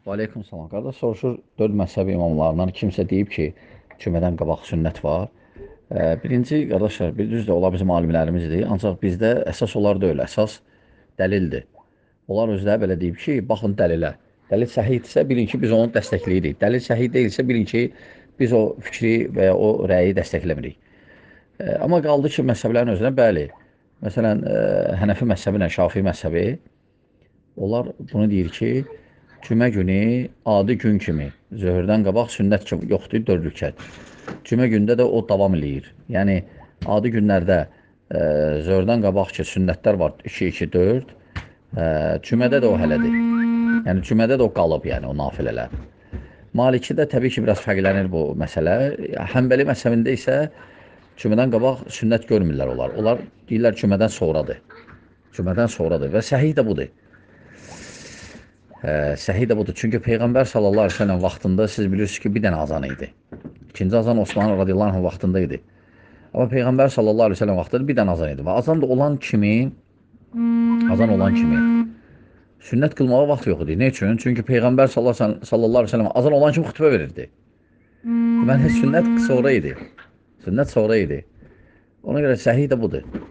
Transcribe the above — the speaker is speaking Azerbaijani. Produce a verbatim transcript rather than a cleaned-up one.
Aleyküm salam. Qardaş soruşur, dörd məzhəb imamlarından kimsə deyib ki, cümədən qabaq sünnət var. E, birinci, qardaşlar, bir düzdür, ola bizim alimlərimizdir. Ancaq bizdə əsas onlar deyil, əsas dəlildir. Onlar özləri belə deyib ki, baxın dəlilə. Dəlil səhiddirsə, bilin ki, biz onu dəstəkləyirik. Dəlil səhid deyilsə, bilin ki, biz o fikri və ya o rəyi dəstəkləmirik. E, amma qaldı ki, məzhəblərin özünə bəli. Məsələn, e, Hənəfi məzhəbi ilə Şafii məzhəbi, onlar bunu deyir ki, cümə günü adi gün kimi, zöhrdən qabaq sünnət kimi yoxdur, dörd rükət. Cümə gündə də o davam eləyir. Yəni, adi günlərdə e, zöhrdən qabaq ki, sünnətlər var, iki iki dörd, e, cümədə də o hələdir. Yəni, cümədə də o qalıb, yəni, o nafilələr. Malikidə təbii ki, biraz fərqlənir bu məsələ. Həmbəli məzhəbində isə cümədən qabaq sünnət görmürlər onlar. Onlar deyirlər cümədən sonradır. Cümədən sonradır və səhih də budur. Hə, səhih də budur. Çünki Peyğəmbər sallallahu aleyhi ve sellem vaxtında siz bilirsiniz ki, bir dənə azan idi. İkinci azan Osman radiyallahu anh vaxtında idi. Amma Peyğəmbər sallallahu aleyhi ve sellem vaxtında bir dənə azan idi. Və azan da olan kimi, azan olan kimi sünnət qılmağa vaxt yox idi. Ne üçün? Çünki Peyğəmbər sallallahu aleyhi ve sellem azan olan kimi xütbə verirdi. Deməli, sünnət sonra idi. Sünnət sonra idi. Ona görə səhih də budur.